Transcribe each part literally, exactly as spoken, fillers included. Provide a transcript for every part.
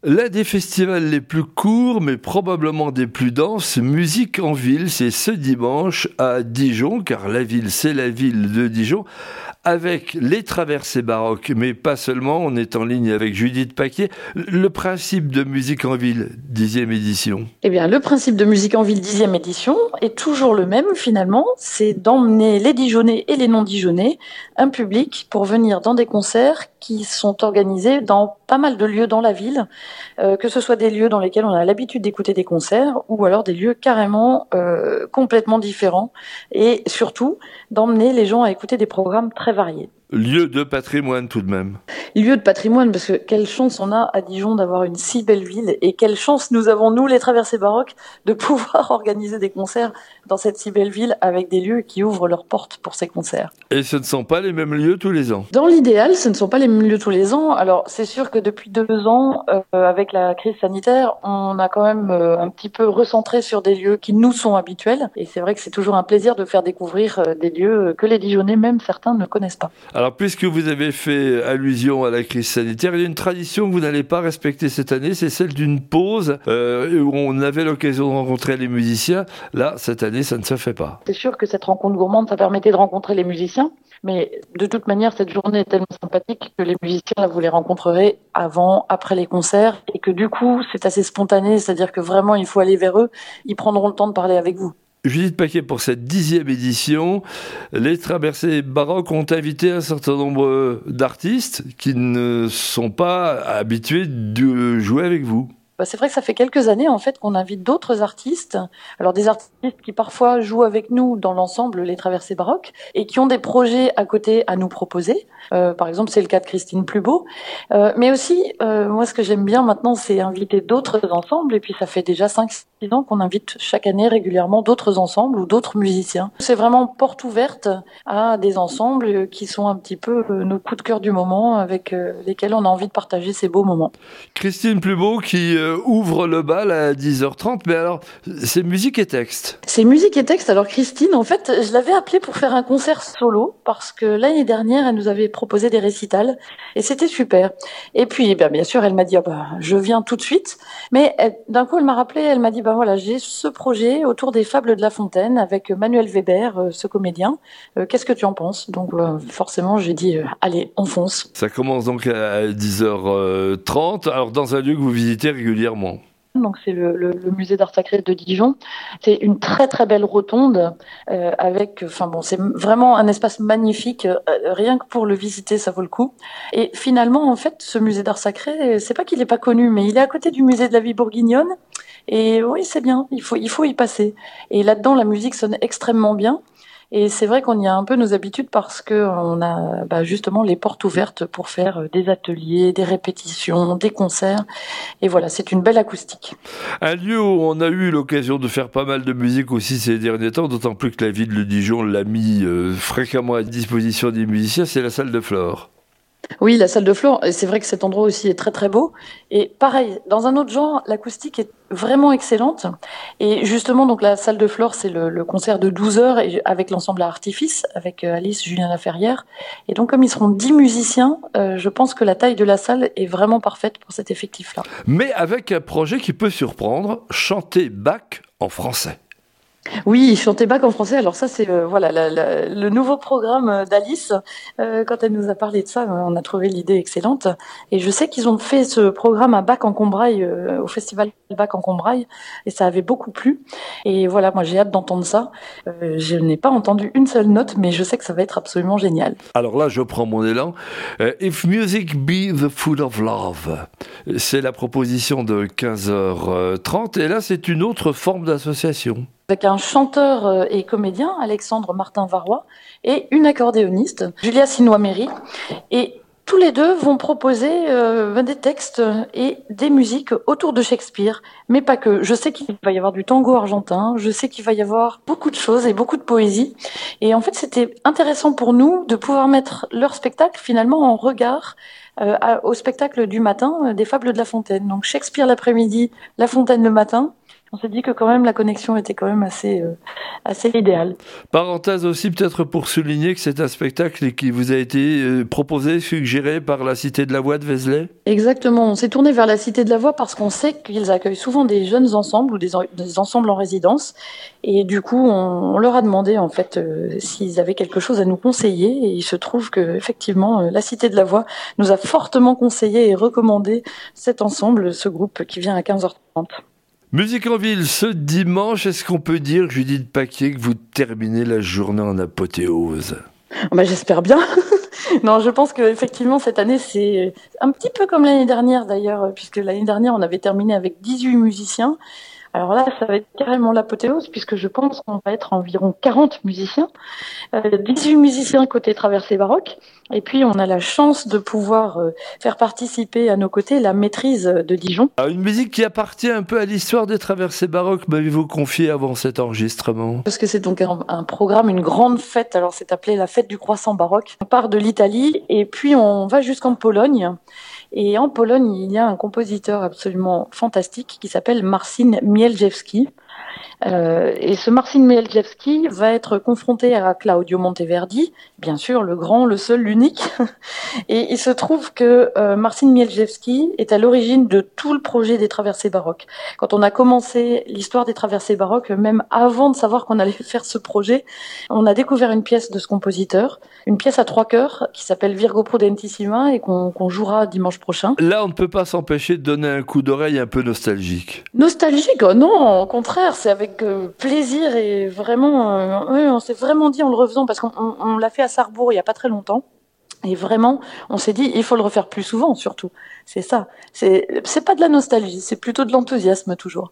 L'un des festivals les plus courts, mais probablement des plus denses, Musique en ville, c'est ce dimanche à Dijon, car la ville, c'est la ville de Dijon, avec les traversées baroques, mais pas seulement. On est en ligne avec Judith Paquet. Le principe de Musique en ville, dixième édition. Eh bien, le principe de Musique en ville, dixième édition, est toujours le même finalement. C'est d'emmener les Dijonnais et les non-Dijonnais, un public, pour venir dans des concerts qui sont organisés dans pas mal de lieux dans la ville, euh, que ce soit des lieux dans lesquels on a l'habitude d'écouter des concerts, ou alors des lieux carrément euh, complètement différents, et surtout d'emmener les gens à écouter des programmes très variés. Lieu de patrimoine tout de même. Lieu de patrimoine, parce que quelle chance on a à Dijon d'avoir une si belle ville, et quelle chance nous avons, nous, les traversées baroques, de pouvoir organiser des concerts dans cette si belle ville avec des lieux qui ouvrent leurs portes pour ces concerts. Et ce ne sont pas les mêmes lieux tous les ans? Dans l'idéal, ce ne sont pas les mêmes lieux tous les ans. Alors, c'est sûr que depuis deux ans, euh, avec la crise sanitaire, on a quand même euh, un petit peu recentré sur des lieux qui nous sont habituels. Et c'est vrai que c'est toujours un plaisir de faire découvrir euh, des lieux que les Dijonnais, même certains, ne connaissent pas. Alors, puisque vous avez fait allusion à la crise sanitaire, il y a une tradition que vous n'allez pas respecter cette année, c'est celle d'une pause euh, où on avait l'occasion de rencontrer les musiciens. Là, cette année, ça ne se fait pas. C'est sûr que cette rencontre gourmande, ça permettait de rencontrer les musiciens. Mais de toute manière, cette journée est tellement sympathique que les musiciens, là, vous les rencontrerez avant, après les concerts, et que du coup, c'est assez spontané, c'est-à-dire que vraiment, il faut aller vers eux. Ils prendront le temps de parler avec vous. Judith Paquet, pour cette dixième édition, les traversées baroques ont invité un certain nombre d'artistes qui ne sont pas habitués de jouer avec vous. Bah, c'est vrai que ça fait quelques années en fait qu'on invite d'autres artistes, alors des artistes qui parfois jouent avec nous dans l'ensemble Les Traversées Baroques et qui ont des projets à côté à nous proposer. Euh, par exemple, c'est le cas de Christine Plubeau. Euh, mais aussi, euh, moi ce que j'aime bien maintenant, c'est inviter d'autres ensembles, et puis ça fait déjà cinq six ans qu'on invite chaque année régulièrement d'autres ensembles ou d'autres musiciens. C'est vraiment porte ouverte à des ensembles qui sont un petit peu nos coups de cœur du moment, avec lesquels on a envie de partager ces beaux moments. Christine Plubeau qui euh, ouvre le bal à dix heures trente, mais alors c'est musique et texte. C'est musique et texte. Alors Christine, en fait, je l'avais appelée pour faire un concert solo parce que l'année dernière, elle nous avait proposé des récitals et c'était super. Et puis, bien, bien sûr, elle m'a dit, ah bah, je viens tout de suite. Mais elle, d'un coup, elle m'a rappelé, elle m'a dit, bah voilà, j'ai ce projet autour des Fables de La Fontaine avec Manuel Weber, ce comédien. Euh, qu'est-ce que tu en penses? Donc, euh, forcément, j'ai dit, euh, allez, on fonce. Ça commence donc à dix heures trente. Alors, dans un lieu que vous visitez régulièrement. Donc c'est le, le, le musée d'art sacré de Dijon. C'est une très très belle rotonde euh, avec, enfin bon, c'est vraiment un espace magnifique. Euh, rien que pour le visiter, ça vaut le coup. Et finalement, en fait, ce musée d'art sacré, c'est pas qu'il est pas connu, mais il est à côté du musée de la vie bourguignonne. Et oui, c'est bien. Il faut il faut y passer. Et là-dedans, la musique sonne extrêmement bien. Et c'est vrai qu'on y a un peu nos habitudes parce que on a bah, justement les portes ouvertes pour faire des ateliers, des répétitions, des concerts. Et voilà, c'est une belle acoustique. Un lieu où on a eu l'occasion de faire pas mal de musique aussi ces derniers temps, d'autant plus que la ville de Dijon l'a mis euh, fréquemment à disposition des musiciens, c'est la salle de Flore. Oui, la salle de Flore, c'est vrai que cet endroit aussi est très très beau. Et pareil, dans un autre genre, l'acoustique est vraiment excellente. Et justement, donc la salle de Flore, c'est le, le concert de douze heures et avec l'ensemble à Artifice, avec Alice, Julien Laferrière. Et donc, comme ils seront dix musiciens, euh, je pense que la taille de la salle est vraiment parfaite pour cet effectif-là. Mais avec un projet qui peut surprendre, chanter Bach en français. Oui, chanter Bach en français. Alors ça, c'est euh, voilà la, la, le nouveau programme d'Alice. Euh, quand elle nous a parlé de ça, on a trouvé l'idée excellente. Et je sais qu'ils ont fait ce programme à Bach en Combraille, euh, au festival Bach en Combraille, et ça avait beaucoup plu. Et voilà, moi j'ai hâte d'entendre ça. Euh, je n'ai pas entendu une seule note, mais je sais que ça va être absolument génial. Alors là, je prends mon élan. Uh, If music be the food of love, c'est la proposition de quinze heures trente. Et là, c'est une autre forme d'association. Avec un chanteur et comédien, Alexandre Martin-Varrois, et une accordéoniste, Julia Sinois-Méry. Et tous les deux vont proposer euh, des textes et des musiques autour de Shakespeare, mais pas que. Je sais qu'il va y avoir du tango argentin, je sais qu'il va y avoir beaucoup de choses et beaucoup de poésie. Et en fait, c'était intéressant pour nous de pouvoir mettre leur spectacle finalement en regard euh, à, au spectacle du matin euh, des Fables de La Fontaine. Donc Shakespeare l'après-midi, La Fontaine le matin. on s'est dit que quand même la connexion était quand même assez, euh, assez idéale. Parenthèse aussi peut-être pour souligner que c'est un spectacle qui vous a été euh, proposé, suggéré par la Cité de la Voix de Vézelay. Exactement, on s'est tourné vers la Cité de la Voix parce qu'on sait qu'ils accueillent souvent des jeunes ensembles ou des, des ensembles en résidence. Et du coup, on, on leur a demandé en fait euh, s'ils avaient quelque chose à nous conseiller. Et il se trouve que effectivement, euh, la Cité de la Voix nous a fortement conseillé et recommandé cet ensemble, ce groupe qui vient à quinze heures trente. Musique en ville ce dimanche, est-ce qu'on peut dire, Judith Paquier, que vous terminez la journée en apothéose? Bah, j'espère bien. Non, je pense que effectivement cette année c'est un petit peu comme l'année dernière d'ailleurs, puisque l'année dernière on avait terminé avec dix-huit musiciens. Alors là, ça va être carrément l'apothéose, puisque je pense qu'on va être environ quarante musiciens, euh, dix-huit musiciens côté Traversée Baroque, et puis on a la chance de pouvoir euh, faire participer à nos côtés la maîtrise de Dijon. Alors, une musique qui appartient un peu à l'histoire des Traversées Baroques, m'avez-vous confié avant cet enregistrement? Parce que c'est donc un, un programme, une grande fête, alors c'est appelé la fête du croissant baroque. On part de l'Italie, et puis on va jusqu'en Pologne. Et en Pologne, il y a un compositeur absolument fantastique qui s'appelle Marcin Mielczewski. Euh, et ce Marcin Mielczewski va être confronté à Claudio Monteverdi, bien sûr, le grand, le seul, l'unique. Et il se trouve que euh, Marcin Mielczewski est à l'origine de tout le projet des Traversées Baroques. Quand on a commencé l'histoire des Traversées Baroques, même avant de savoir qu'on allait faire ce projet, on a découvert une pièce de ce compositeur, une pièce à trois chœurs qui s'appelle Virgo Prudentissima et qu'on, qu'on jouera dimanche prochain. Là, on ne peut pas s'empêcher de donner un coup d'oreille un peu nostalgique. Nostalgique? Oh non, au contraire, c'est avec euh, plaisir et vraiment, euh, oui, on s'est vraiment dit en le refaisant parce qu'on on, on l'a fait à Sarrebourg il y a pas très longtemps. Et vraiment, on s'est dit, il faut le refaire plus souvent, surtout. C'est ça. C'est, c'est pas de la nostalgie, c'est plutôt de l'enthousiasme, toujours.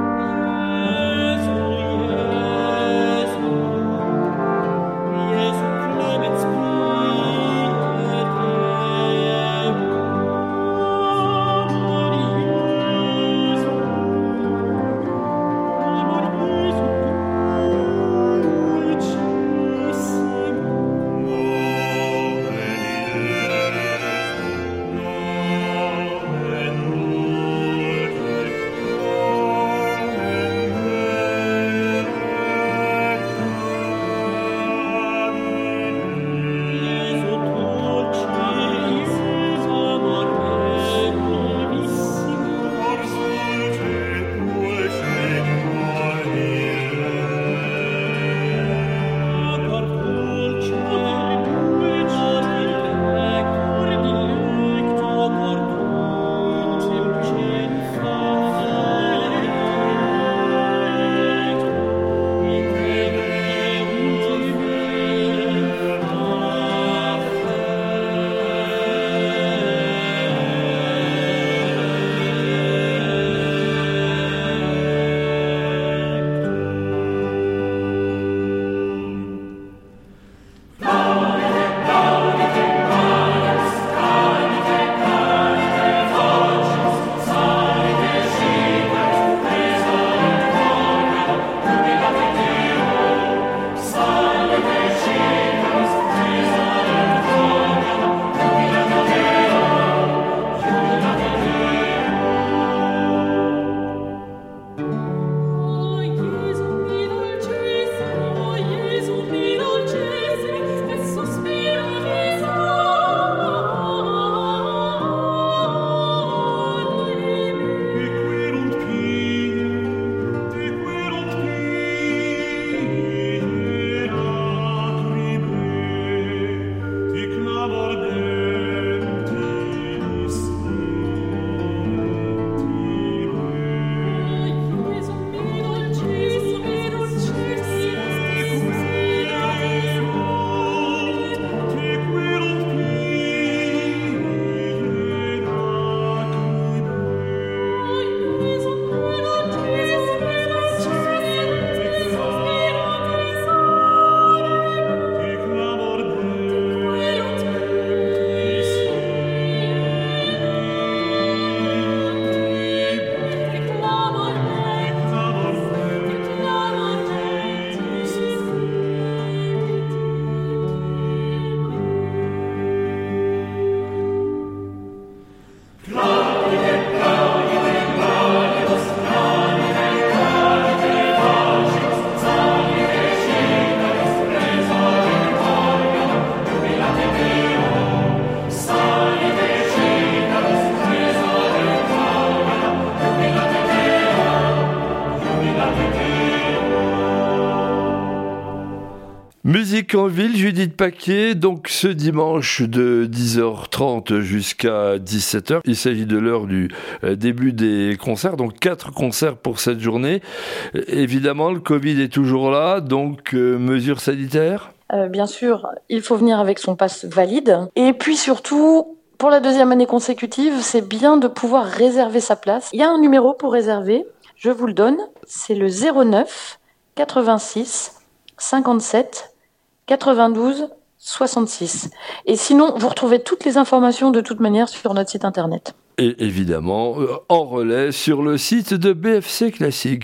Yes, Musique en ville, Judith Paquet, donc ce dimanche de dix heures trente jusqu'à dix-sept heures. Il s'agit de l'heure du début des concerts, donc quatre concerts pour cette journée. Évidemment, le Covid est toujours là, donc euh, mesures sanitaires ? euh, Bien sûr, il faut venir avec son pass valide. Et puis surtout, pour la deuxième année consécutive, c'est bien de pouvoir réserver sa place. Il y a un numéro pour réserver, je vous le donne, c'est le zéro neuf quatre-vingt-six cinquante-sept quatre-vingt-douze soixante-six. Et sinon, vous retrouvez toutes les informations de toute manière sur notre site internet. Et évidemment, en relais sur le site de B F C Classique.